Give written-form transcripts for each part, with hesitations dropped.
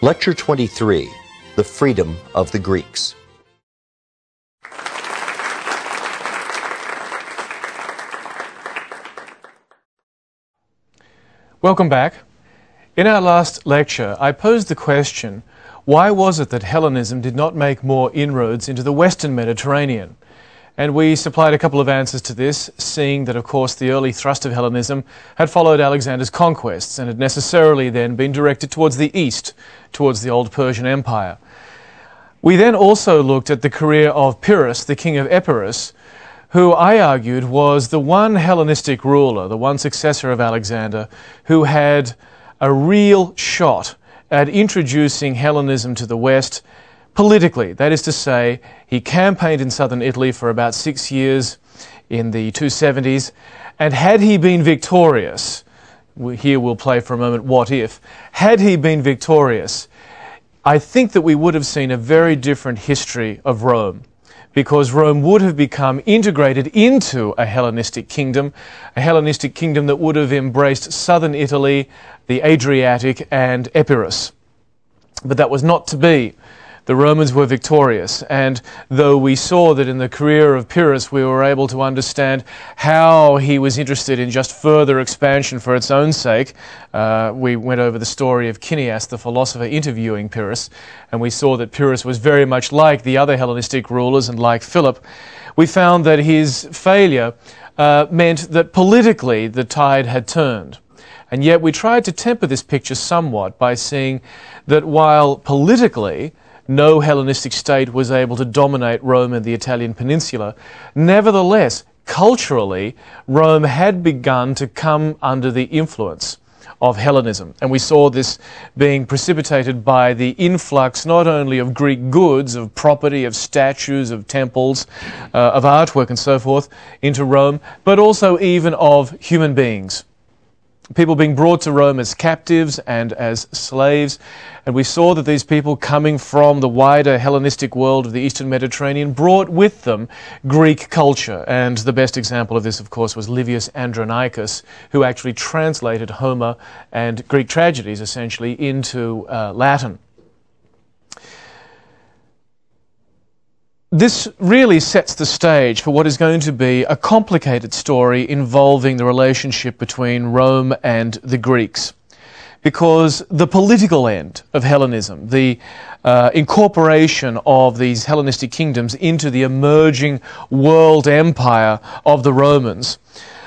Lecture 23, The Freedom of the Greeks. Welcome back. In our last lecture, I posed the question, why was it that Hellenism did not make more inroads into the Western Mediterranean? And we supplied a couple of answers to this, seeing that, of course, the early thrust of Hellenism had followed Alexander's conquests and had necessarily then been directed towards the east, towards the old Persian Empire. We then also looked at the career of Pyrrhus, the king of Epirus, who I argued was the one Hellenistic ruler, the one successor of Alexander, who had a real shot at introducing Hellenism to the West politically. That is to say, he campaigned in southern Italy for about 6 years in the 270s, and had he been victorious, here we'll play for a moment what if, had he been victorious, I think that we would have seen a very different history of Rome, because Rome would have become integrated into a Hellenistic kingdom that would have embraced southern Italy, the Adriatic, and Epirus. But that was not to be. The Romans were victorious, and though we saw that in the career of Pyrrhus we were able to understand how he was interested in just further expansion for its own sake, we went over the story of Cineas, the philosopher, interviewing Pyrrhus, and we saw that Pyrrhus was very much like the other Hellenistic rulers and like Philip. We found that his failure meant that politically the tide had turned. And yet we tried to temper this picture somewhat by seeing that while politically no Hellenistic state was able to dominate Rome and the Italian peninsula, nevertheless, culturally, Rome had begun to come under the influence of Hellenism. And we saw this being precipitated by the influx not only of Greek goods, of property, of statues, of temples, of artwork and so forth into Rome, but also even of human beings. People being brought to Rome as captives and as slaves, and we saw that these people coming from the wider Hellenistic world of the Eastern Mediterranean brought with them Greek culture, and the best example of this, of course, was Livius Andronicus, who actually translated Homer and Greek tragedies, essentially, into Latin. This really sets the stage for what is going to be a complicated story involving the relationship between Rome and the Greeks. Because the political end of Hellenism, the incorporation of these Hellenistic kingdoms into the emerging world empire of the Romans,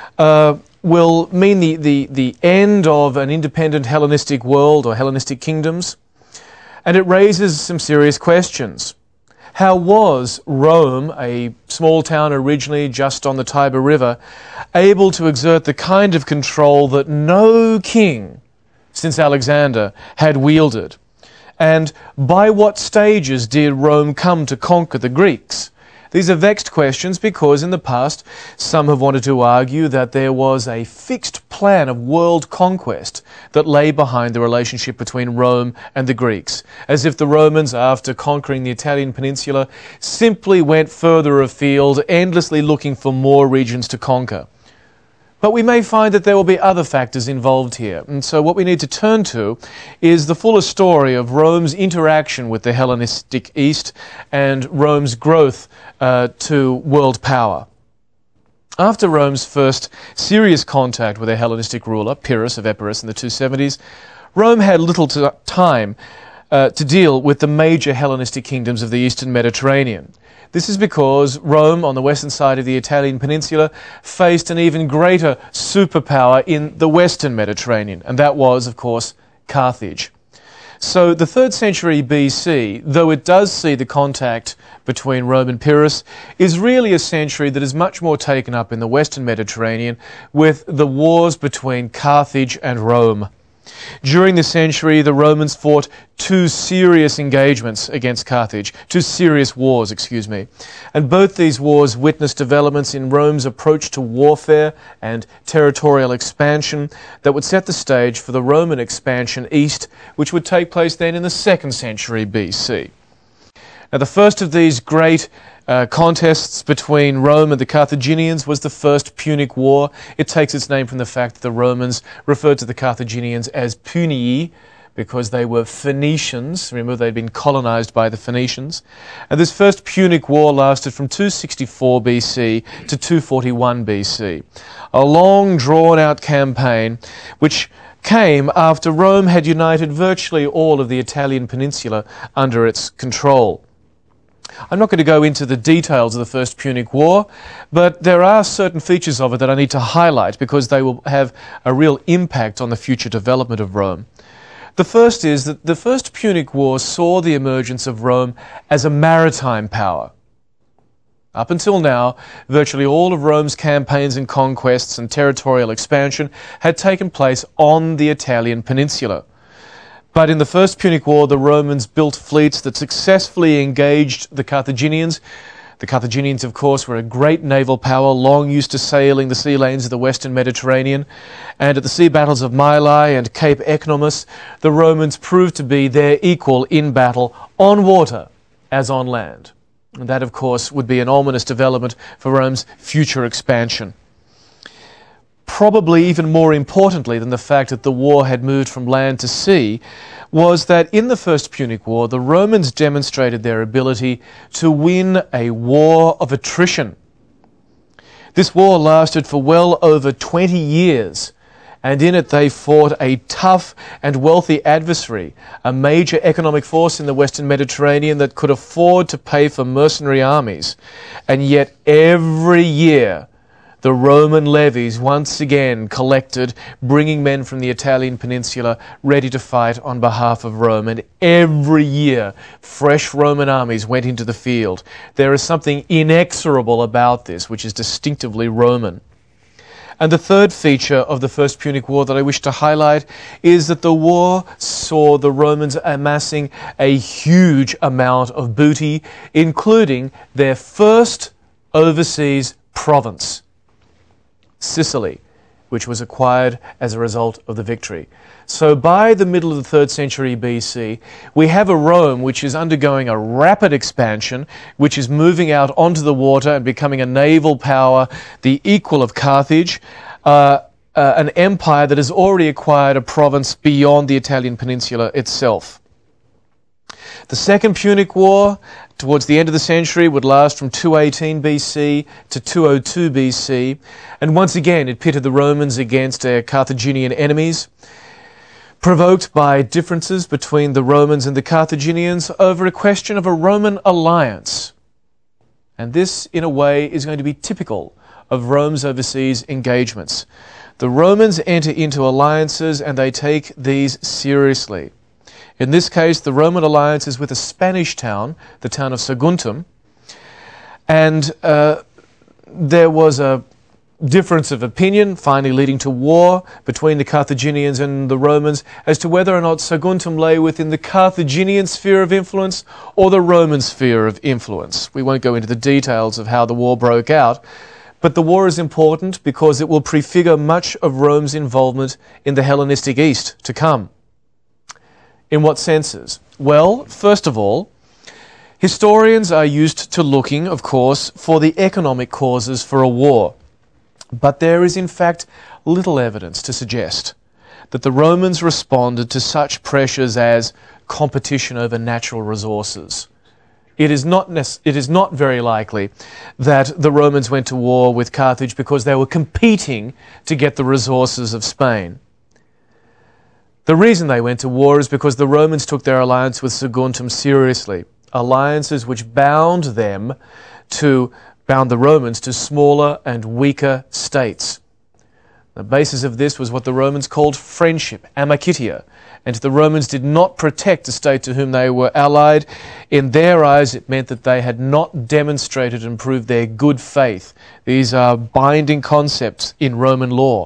will mean the end of an independent Hellenistic world or Hellenistic kingdoms, and it raises some serious questions. How was Rome, a small town originally just on the Tiber River, able to exert the kind of control that no king since Alexander had wielded? And by what stages did Rome come to conquer the Greeks? These are vexed questions because in the past some have wanted to argue that there was a fixed plan of world conquest that lay behind the relationship between Rome and the Greeks, as if the Romans, after conquering the Italian peninsula, simply went further afield, endlessly looking for more regions to conquer. But we may find that there will be other factors involved here. And so what we need to turn to is the fuller story of Rome's interaction with the Hellenistic East and Rome's growth to world power. After Rome's first serious contact with a Hellenistic ruler, Pyrrhus of Epirus in the 270s, Rome had little time to deal with the major Hellenistic kingdoms of the Eastern Mediterranean. This is because Rome, on the western side of the Italian peninsula, faced an even greater superpower in the Western Mediterranean, and that was, of course, Carthage. So the 3rd century BC, though it does see the contact between Rome and Pyrrhus, is really a century that is much more taken up in the Western Mediterranean with the wars between Carthage and Rome. During this century, the Romans fought two serious engagements against Carthage, two serious wars, and both these wars witnessed developments in Rome's approach to warfare and territorial expansion that would set the stage for the Roman expansion east, which would take place then in the 2nd century BC. Now, the first of these great contests between Rome and the Carthaginians was the First Punic War. It takes its name from the fact that the Romans referred to the Carthaginians as Punii, because they were Phoenicians. Remember, they'd been colonized by the Phoenicians. And this First Punic War lasted from 264 BC to 241 BC. A long, drawn-out campaign which came after Rome had united virtually all of the Italian peninsula under its control. I'm not going to go into the details of the First Punic War, but there are certain features of it that I need to highlight because they will have a real impact on the future development of Rome. The first is that the First Punic War saw the emergence of Rome as a maritime power. Up until now, virtually all of Rome's campaigns and conquests and territorial expansion had taken place on the Italian peninsula. But in the First Punic War, the Romans built fleets that successfully engaged the Carthaginians. The Carthaginians, of course, were a great naval power, long used to sailing the sea lanes of the western Mediterranean. And at the sea battles of Mylae and Cape Ecnomus, the Romans proved to be their equal in battle on water as on land. And that, of course, would be an ominous development for Rome's future expansion. Probably even more importantly than the fact that the war had moved from land to sea was that in the First Punic War, the Romans demonstrated their ability to win a war of attrition. This war lasted for well over 20 years, and in it they fought a tough and wealthy adversary, a major economic force in the Western Mediterranean that could afford to pay for mercenary armies. And yet every year the Roman levies once again collected, bringing men from the Italian peninsula ready to fight on behalf of Rome. And every year, fresh Roman armies went into the field. There is something inexorable about this, which is distinctively Roman. And the third feature of the First Punic War that I wish to highlight is that the war saw the Romans amassing a huge amount of booty, including their first overseas province, Sicily, which was acquired as a result of the victory. So by the middle of the 3rd century BC, we have a Rome which is undergoing a rapid expansion, which is moving out onto the water and becoming a naval power, the equal of Carthage, an empire that has already acquired a province beyond the Italian peninsula itself. The Second Punic War, towards the end of the century, would last from 218 BC to 202 BC, and once again it pitted the Romans against their Carthaginian enemies, provoked by differences between the Romans and the Carthaginians over a question of a Roman alliance. And this, in a way, is going to be typical of Rome's overseas engagements. The Romans enter into alliances and they take these seriously. In this case, the Roman alliance is with a Spanish town, the town of Saguntum, and there was a difference of opinion, finally leading to war between the Carthaginians and the Romans as to whether or not Saguntum lay within the Carthaginian sphere of influence or the Roman sphere of influence. We won't go into the details of how the war broke out, but the war is important because it will prefigure much of Rome's involvement in the Hellenistic East to come. In what senses? Well, first of all, historians are used to looking, of course, for the economic causes for a war. But there is, in fact, little evidence to suggest that the Romans responded to such pressures as competition over natural resources. It is not very likely that the Romans went to war with Carthage because they were competing to get the resources of Spain. The reason they went to war is because the Romans took their alliance with Saguntum seriously, alliances which bound the Romans to smaller and weaker states. The basis of this was what the Romans called friendship, amicitia, and the Romans did not protect the state to whom they were allied. In their eyes, it meant that they had not demonstrated and proved their good faith. These are binding concepts in Roman law.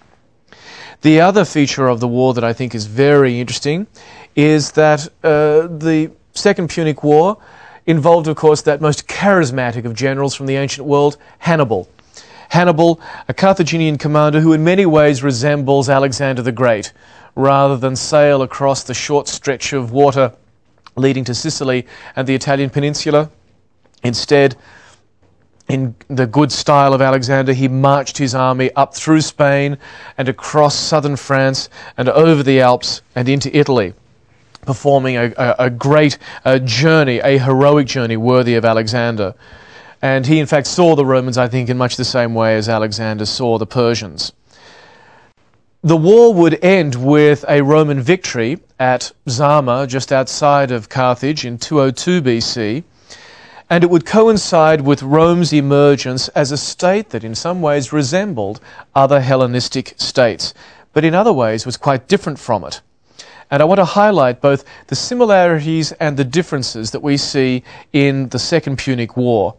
The other feature of the war that I think is very interesting is that the Second Punic War involved, of course, that most charismatic of generals from the ancient world, Hannibal. Hannibal, a Carthaginian commander who in many ways resembles Alexander the Great. Rather than sail across the short stretch of water leading to Sicily and the Italian peninsula, instead in the good style of Alexander, he marched his army up through Spain and across southern France and over the Alps and into Italy, performing a great journey, a heroic journey worthy of Alexander. And he, in fact, saw the Romans, I think, in much the same way as Alexander saw the Persians. The war would end with a Roman victory at Zama, just outside of Carthage, in 202 BC, and it would coincide with Rome's emergence as a state that in some ways resembled other Hellenistic states, but in other ways was quite different from it. And I want to highlight both the similarities and the differences that we see in the Second Punic War.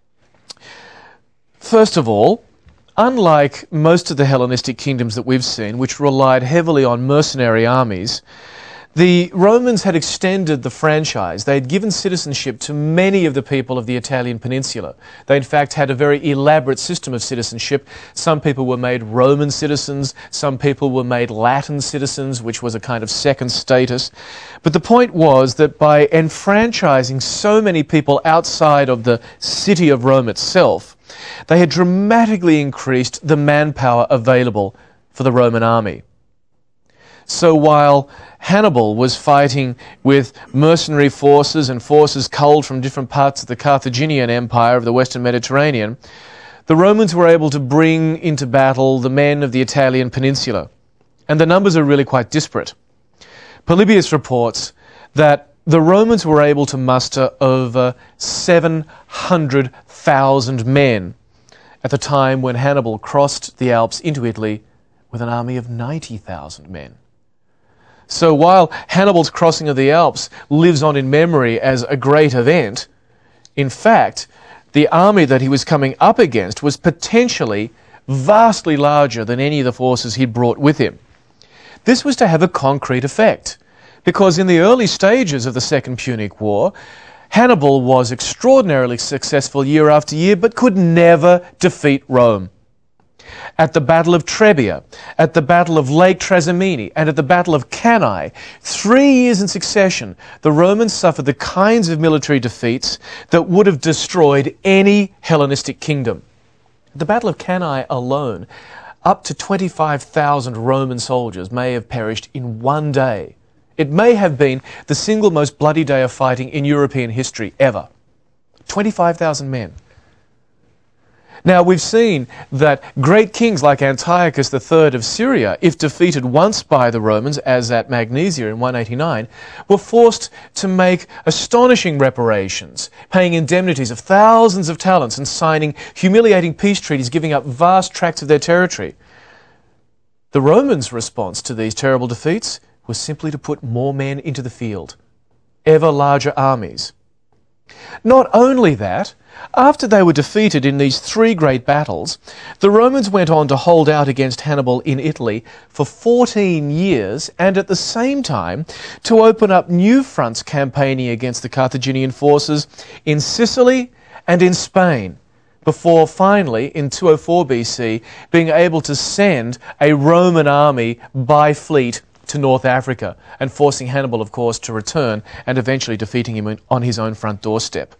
First of all, unlike most of the Hellenistic kingdoms that we've seen, which relied heavily on mercenary armies, the Romans had extended the franchise. They had given citizenship to many of the people of the Italian peninsula. They, in fact, had a very elaborate system of citizenship. Some people were made Roman citizens. Some people were made Latin citizens, which was a kind of second status. But the point was that by enfranchising so many people outside of the city of Rome itself, they had dramatically increased the manpower available for the Roman army. So while Hannibal was fighting with mercenary forces and forces culled from different parts of the Carthaginian Empire of the Western Mediterranean, the Romans were able to bring into battle the men of the Italian peninsula. And the numbers are really quite disparate. Polybius reports that the Romans were able to muster over 700,000 men at the time when Hannibal crossed the Alps into Italy with an army of 90,000 men. So while Hannibal's crossing of the Alps lives on in memory as a great event, in fact, the army that he was coming up against was potentially vastly larger than any of the forces he'd brought with him. This was to have a concrete effect, because in the early stages of the Second Punic War, Hannibal was extraordinarily successful year after year, but could never defeat Rome. At the Battle of Trebia, at the Battle of Lake Trasimene, and at the Battle of Cannae, 3 years in succession, the Romans suffered the kinds of military defeats that would have destroyed any Hellenistic kingdom. At the Battle of Cannae alone, up to 25,000 Roman soldiers may have perished in one day. It may have been the single most bloody day of fighting in European history ever. 25,000 men. Now, we've seen that great kings like Antiochus III of Syria, if defeated once by the Romans, as at Magnesia in 189, were forced to make astonishing reparations, paying indemnities of thousands of talents and signing humiliating peace treaties, giving up vast tracts of their territory. The Romans' response to these terrible defeats was simply to put more men into the field, ever larger armies. Not only that, after they were defeated in these 3 great battles, the Romans went on to hold out against Hannibal in Italy for 14 years and at the same time to open up new fronts campaigning against the Carthaginian forces in Sicily and in Spain, before finally, in 204 BC, being able to send a Roman army by fleet to North Africa and forcing Hannibal, of course, to return and eventually defeating him on his own front doorstep.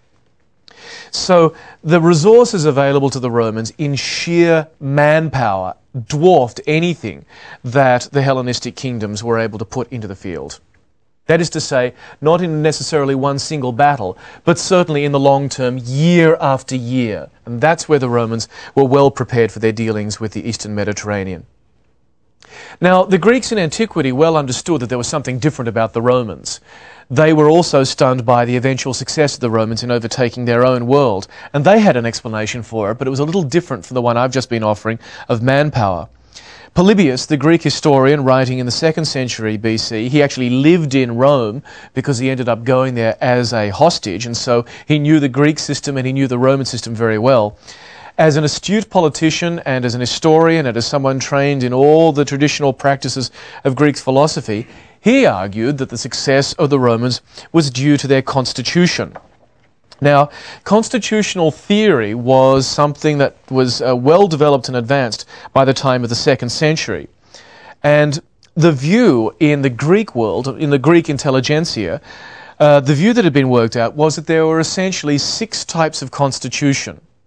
So the resources available to the Romans in sheer manpower dwarfed anything that the Hellenistic kingdoms were able to put into the field. That is to say, not in necessarily one single battle, but certainly in the long term, year after year. And that's where the Romans were well prepared for their dealings with the Eastern Mediterranean. Now, the Greeks in antiquity well understood that there was something different about the Romans. They were also stunned by the eventual success of the Romans in overtaking their own world, and they had an explanation for it, but it was a little different from the one I've just been offering of manpower. Polybius, the Greek historian writing in the 2nd century BC, he actually lived in Rome because he ended up going there as a hostage, and so he knew the Greek system and he knew the Roman system very well. As an astute politician and as an historian and as someone trained in all the traditional practices of Greek philosophy, he argued that the success of the Romans was due to their constitution. Now, constitutional theory was something that was well developed and advanced by the time of the 2nd century. And the view in the Greek world, in the Greek intelligentsia, the view that had been worked out was that there were essentially 6 types of constitution.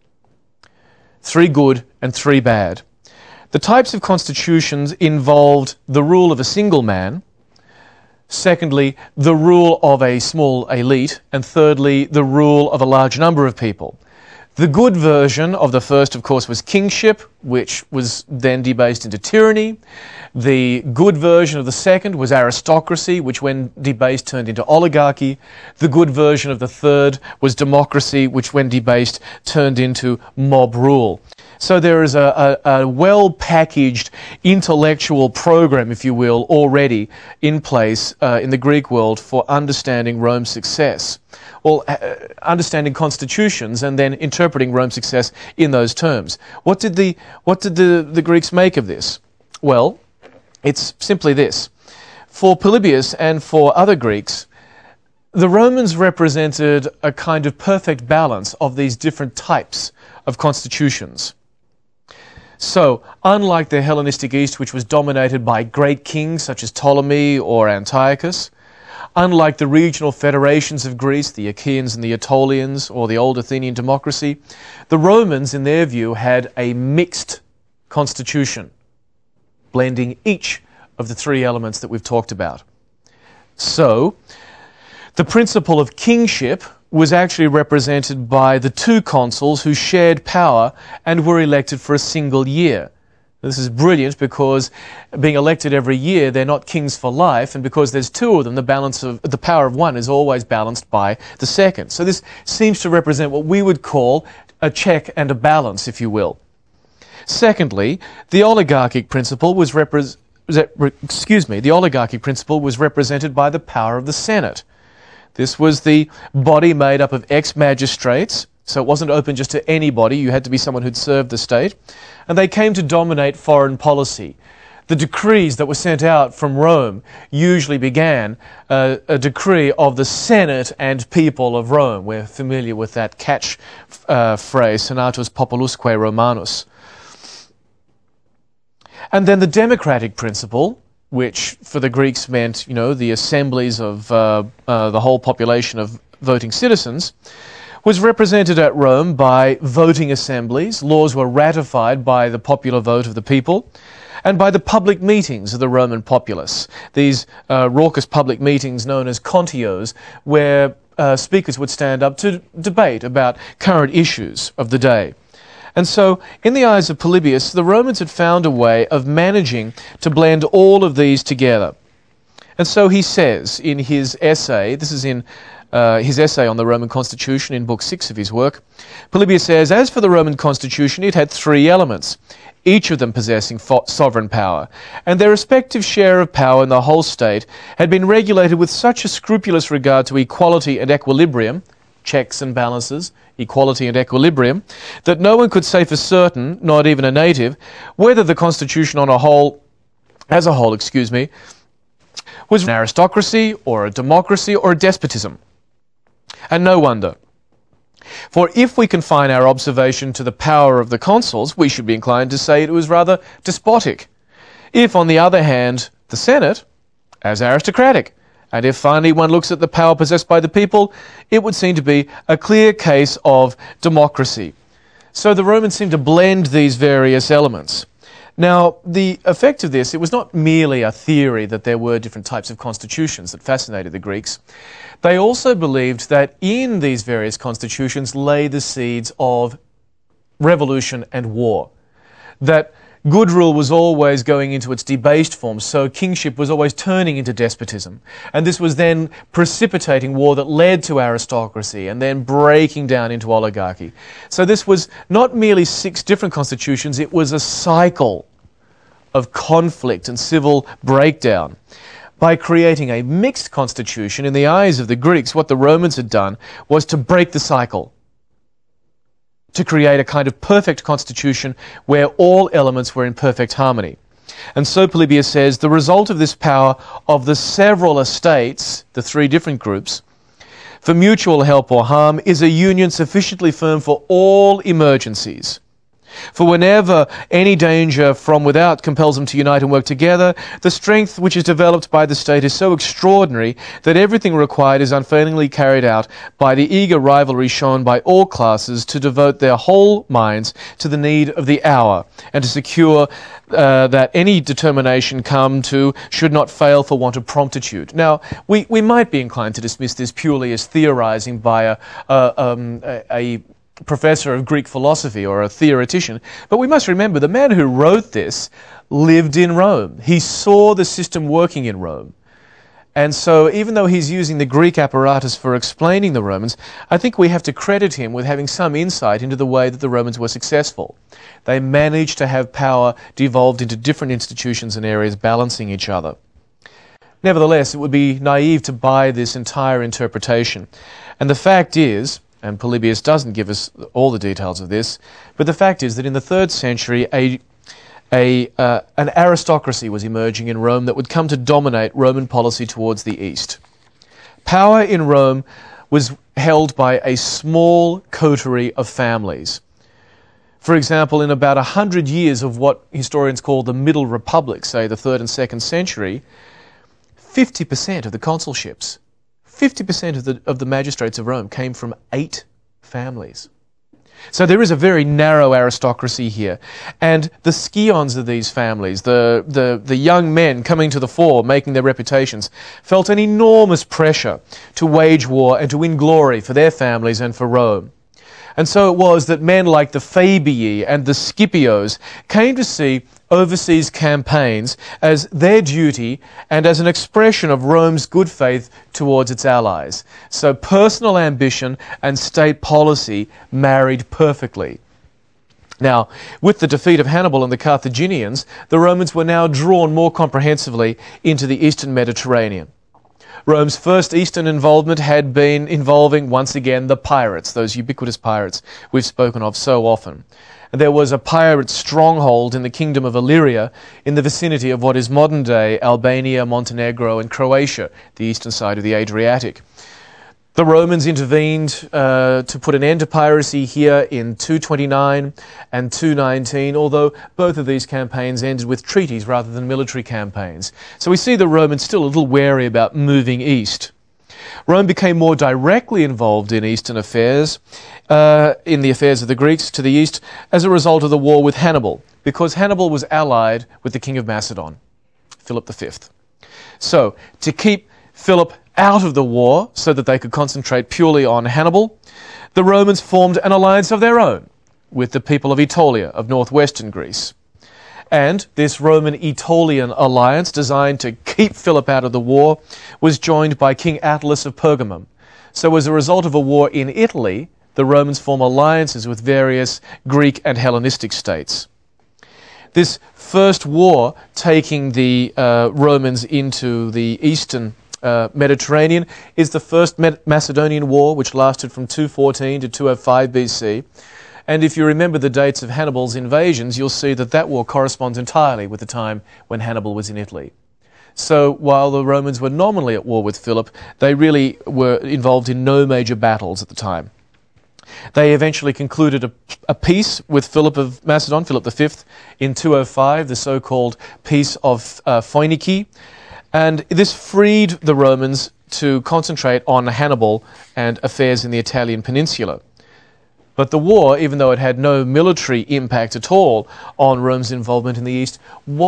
3 good and 3 bad. The types of constitutions involved the rule of a single man, secondly, the rule of a small elite, and thirdly, the rule of a large number of people. The good version of the first, of course, was kingship, which was then debased into tyranny. The good version of the second was aristocracy, which when debased turned into oligarchy. The good version of the third was democracy, which when debased turned into mob rule. So there is a well-packaged intellectual program, if you will, already in place in the Greek world for understanding Rome's success. Well, understanding constitutions and then interpreting Rome's success in those terms. What did the Greeks make of this? Well, it's simply this. For Polybius and for other Greeks, the Romans represented a kind of perfect balance of these different types of constitutions. So, unlike the Hellenistic East, which was dominated by great kings such as Ptolemy or Antiochus, unlike the regional federations of Greece, the Achaeans and the Aetolians, or the old Athenian democracy, the Romans, in their view, had a mixed constitution, blending each of the 3 elements that we've talked about. So, the principle of kingship was actually represented by the 2 consuls who shared power and were elected for a single year. This is brilliant because being elected every year, they're not kings for life, and because there's 2 of them, the power of one is always balanced by the second. So this seems to represent what we would call a check and a balance, if you will. Secondly, the oligarchic principle was represented by the power of the Senate. This was the body made up of ex-magistrates, so it wasn't open just to anybody. You had to be someone who'd served the state. And they came to dominate foreign policy. The decrees that were sent out from Rome usually began a decree of the Senate and people of Rome. We're familiar with that catch phrase, Senatus Populusque Romanus. And then the democratic principle, which for the Greeks meant, the assemblies of the whole population of voting citizens, was represented at Rome by voting assemblies. Laws were ratified by the popular vote of the people, and by the public meetings of the Roman populace. These raucous public meetings known as contios, where speakers would stand up to debate about current issues of the day. And so, in the eyes of Polybius, the Romans had found a way of managing to blend all of these together. And so he says in his essay, this is in his essay on the Roman Constitution in Book 6 of his work, Polybius says, as for the Roman Constitution, it had 3 elements, each of them possessing sovereign power, and their respective share of power in the whole state had been regulated with such a scrupulous regard to equality and equilibrium, checks and balances, equality and equilibrium, that no one could say for certain, not even a native, whether the constitution as a whole, was an aristocracy or a democracy or a despotism. And no wonder. For if we confine our observation to the power of the consuls, we should be inclined to say it was rather despotic. If, on the other hand, the Senate, as aristocratic, and if finally one looks at the power possessed by the people, it would seem to be a clear case of democracy. So the Romans seem to blend these various elements. Now, the effect of this, it was not merely a theory that there were different types of constitutions that fascinated the Greeks. They also believed that in these various constitutions lay the seeds of revolution and war. That good rule was always going into its debased form, so kingship was always turning into despotism. And this was then precipitating war that led to aristocracy and then breaking down into oligarchy. So this was not merely 6 different constitutions, it was a cycle of conflict and civil breakdown. By creating a mixed constitution, in the eyes of the Greeks, what the Romans had done was to break the cycle, to create a kind of perfect constitution where all elements were in perfect harmony. And so Polybius says, the result of this power of the several estates, the 3 different groups, for mutual help or harm, is a union sufficiently firm for all emergencies, For whenever any danger from without compels them to unite and work together, the strength which is developed by the state is so extraordinary that everything required is unfailingly carried out by the eager rivalry shown by all classes to devote their whole minds to the need of the hour, and to secure that any determination come to should not fail for want of promptitude. Now, we might be inclined to dismiss this purely as theorizing by a professor of Greek philosophy or a theoretician, but we must remember the man who wrote this lived in Rome. He saw the system working in Rome. And so even though he's using the Greek apparatus for explaining the Romans, I think we have to credit him with having some insight into the way that the Romans were successful. They managed to have power devolved into different institutions and areas balancing each other. Nevertheless, it would be naive to buy this entire interpretation. And the fact is, and Polybius doesn't give us all the details of this, but the fact is that in the 3rd century, an aristocracy was emerging in Rome that would come to dominate Roman policy towards the east. Power in Rome was held by a small coterie of families. For example, in about 100 years of what historians call the Middle Republic, say the 3rd and 2nd century, 50% of the consulships, 50% of the magistrates of Rome came from 8 families. So there is a very narrow aristocracy here. And the scions of these families, the young men coming to the fore, making their reputations, felt an enormous pressure to wage war and to win glory for their families and for Rome. And so it was that men like the Fabii and the Scipios came to see overseas campaigns as their duty and as an expression of Rome's good faith towards its allies. So personal ambition and state policy married perfectly. Now, with the defeat of Hannibal and the Carthaginians, the Romans were now drawn more comprehensively into the eastern Mediterranean. Rome's first eastern involvement had been involving, once again, the pirates, those ubiquitous pirates we've spoken of so often. There was a pirate stronghold in the kingdom of Illyria in the vicinity of what is modern-day Albania, Montenegro, and Croatia, the eastern side of the Adriatic. The Romans intervened to put an end to piracy here in 229 and 219, although both of these campaigns ended with treaties rather than military campaigns. So we see the Romans still a little wary about moving east. Rome became more directly involved in eastern affairs, in the affairs of the Greeks to the east, as a result of the war with Hannibal, because Hannibal was allied with the king of Macedon, Philip V. So, to keep Philip out of the war so that they could concentrate purely on Hannibal, the Romans formed an alliance of their own with the people of Aetolia, of northwestern Greece. And this Roman-Aetolian alliance, designed to keep Philip out of the war, was joined by King Attalus of Pergamum. So as a result of a war in Italy, the Romans form alliances with various Greek and Hellenistic states. This first war, taking the Romans into the eastern Mediterranean, is the First Macedonian War, which lasted from 214 to 205 BC. And if you remember the dates of Hannibal's invasions, you'll see that that war corresponds entirely with the time when Hannibal was in Italy. So while the Romans were nominally at war with Philip, they really were involved in no major battles at the time. They eventually concluded a peace with Philip of Macedon, Philip V, in 205, the so-called Peace of Phoinike. And this freed the Romans to concentrate on Hannibal and affairs in the Italian peninsula. But the war, even though it had no military impact at all on Rome's involvement in the East,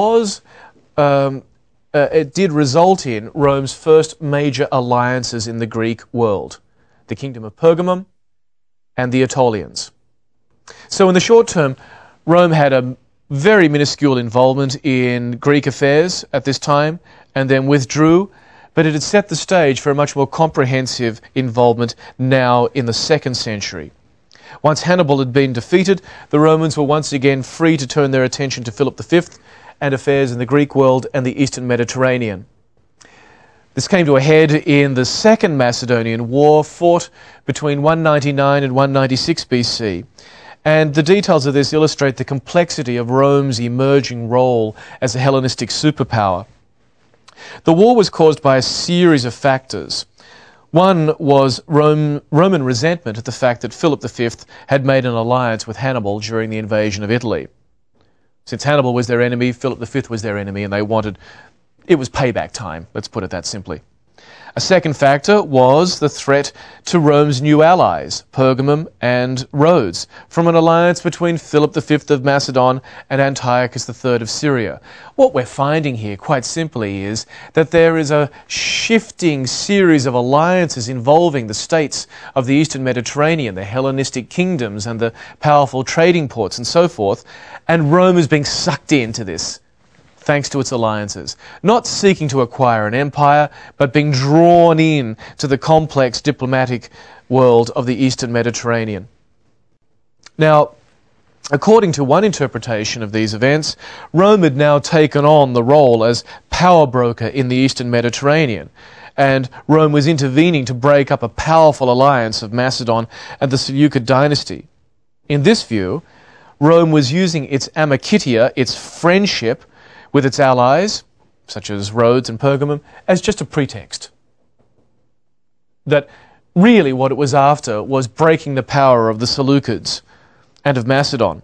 it did result in Rome's first major alliances in the Greek world, the Kingdom of Pergamum and the Aetolians. So in the short term, Rome had a very minuscule involvement in Greek affairs at this time, and then withdrew, but it had set the stage for a much more comprehensive involvement now in the 2nd century. Once Hannibal had been defeated, the Romans were once again free to turn their attention to Philip V and affairs in the Greek world and the eastern Mediterranean. This came to a head in the Second Macedonian War, fought between 199 and 196 BC. And the details of this illustrate the complexity of Rome's emerging role as a Hellenistic superpower. The war was caused by a series of factors. One was Roman resentment at the fact that Philip V had made an alliance with Hannibal during the invasion of Italy. Since Hannibal was their enemy, Philip V was their enemy, and it was payback time, let's put it that simply. A second factor was the threat to Rome's new allies, Pergamum and Rhodes, from an alliance between Philip V of Macedon and Antiochus III of Syria. What we're finding here, quite simply, is that there is a shifting series of alliances involving the states of the Eastern Mediterranean, the Hellenistic kingdoms and the powerful trading ports and so forth, and Rome is being sucked into this, thanks to its alliances, not seeking to acquire an empire, but being drawn in to the complex diplomatic world of the Eastern Mediterranean. Now, according to one interpretation of these events, Rome had now taken on the role as power broker in the Eastern Mediterranean, and Rome was intervening to break up a powerful alliance of Macedon and the Seleucid dynasty. In this view, Rome was using its amicitia, its friendship, with its allies, such as Rhodes and Pergamum, as just a pretext. That really what it was after was breaking the power of the Seleucids and of Macedon.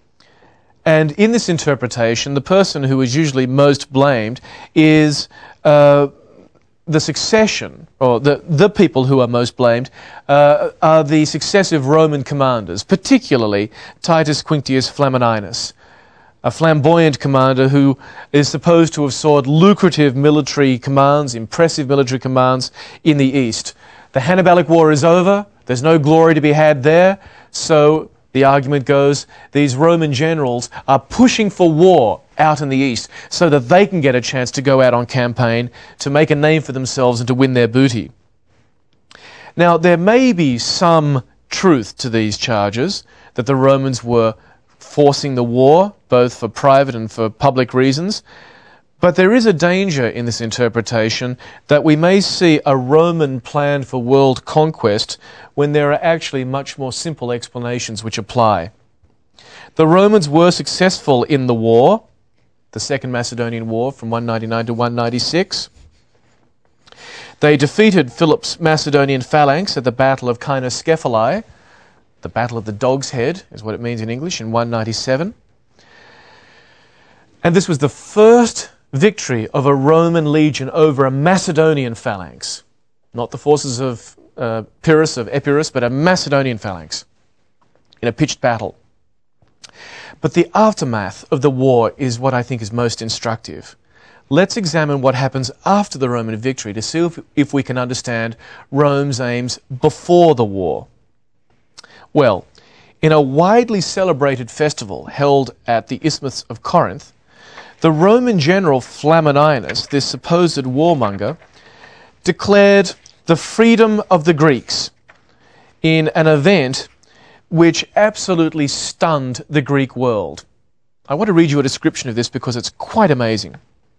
And in this interpretation, the person who is usually most blamed is the succession, or the people who are most blamed are the successive Roman commanders, particularly Titus Quinctius Flamininus, a flamboyant commander who is supposed to have sought lucrative military commands, impressive military commands in the East. The Hannibalic War is over, there's no glory to be had there, so the argument goes, these Roman generals are pushing for war out in the East so that they can get a chance to go out on campaign, to make a name for themselves and to win their booty. Now, there may be some truth to these charges, that the Romans were forcing the war, both for private and for public reasons. But there is a danger in this interpretation that we may see a Roman plan for world conquest when there are actually much more simple explanations which apply. The Romans were successful in the war, the Second Macedonian War from 199 to 196. They defeated Philip's Macedonian phalanx at the Battle of Kynoskephalae. The Battle of the Dog's Head is what it means in English, in 197. And this was the first victory of a Roman legion over a Macedonian phalanx. Not the forces of Pyrrhus, of Epirus, but a Macedonian phalanx in a pitched battle. But the aftermath of the war is what I think is most instructive. Let's examine what happens after the Roman victory to see if we can understand Rome's aims before the war. Well, in a widely celebrated festival held at the Isthmus of Corinth, the Roman general Flamininus, this supposed warmonger, declared the freedom of the Greeks in an event which absolutely stunned the Greek world. I want to read you a description of this because it's quite amazing.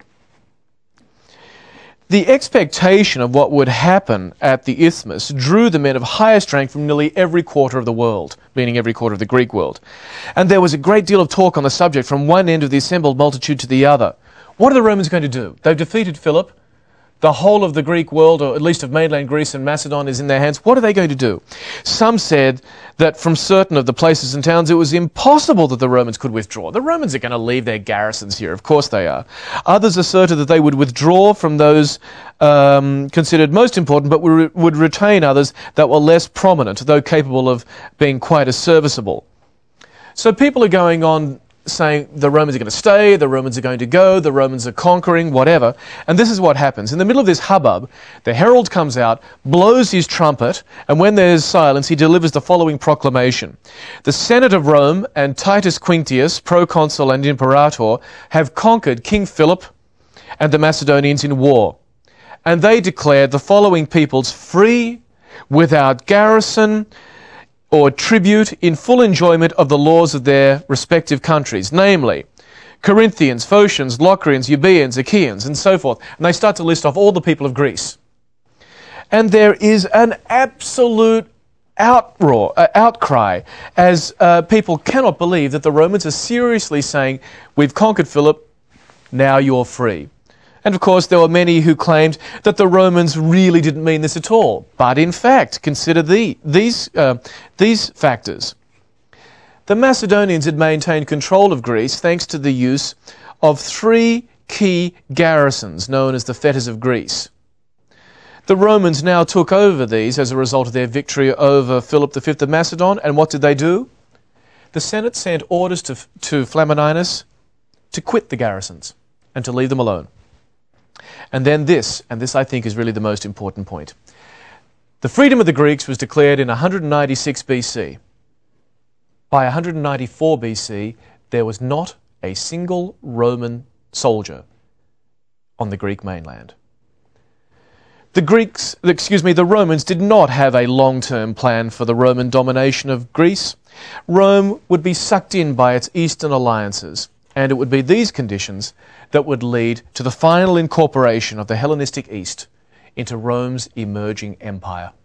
The expectation of what would happen at the Isthmus drew the men of highest rank from nearly every quarter of the world, meaning every quarter of the Greek world. And there was a great deal of talk on the subject from one end of the assembled multitude to the other. What are the Romans going to do? They've defeated Philip. The whole of the Greek world, or at least of mainland Greece and Macedon, is in their hands. What are they going to do? Some said that from certain of the places and towns it was impossible that the Romans could withdraw. The Romans are going to leave their garrisons here. Of course they are. Others asserted that they would withdraw from those considered most important, but would retain others that were less prominent, though capable of being quite as serviceable. So people are going on saying the Romans are going to stay, the Romans are going to go, the Romans are conquering, whatever. And this is what happens. In the middle of this hubbub, the herald comes out, blows his trumpet, and when there's silence, he delivers the following proclamation. The Senate of Rome and Titus Quinctius, proconsul and imperator, have conquered King Philip and the Macedonians in war. And they declared the following peoples free, without garrison, or tribute, in full enjoyment of the laws of their respective countries, namely Corinthians, Phocians, Locrians, Euboeans, Achaeans, and so forth. And they start to list off all the people of Greece. And there is an absolute outcry as people cannot believe that the Romans are seriously saying, we've conquered Philip, now you're free. And of course, there were many who claimed that the Romans really didn't mean this at all. But in fact, consider these factors. The Macedonians had maintained control of Greece thanks to the use of 3 key garrisons known as the fetters of Greece. The Romans now took over these as a result of their victory over Philip V of Macedon, and what did they do? The Senate sent orders to Flamininus to quit the garrisons and to leave them alone. And then this I think is really the most important point. The freedom of the Greeks was declared in 196 BC. By 194 BC, there was not a single Roman soldier on the Greek mainland. The Romans did not have a long-term plan for the Roman domination of Greece. Rome would be sucked in by its eastern alliances, and it would be these conditions that would lead to the final incorporation of the Hellenistic East into Rome's emerging empire.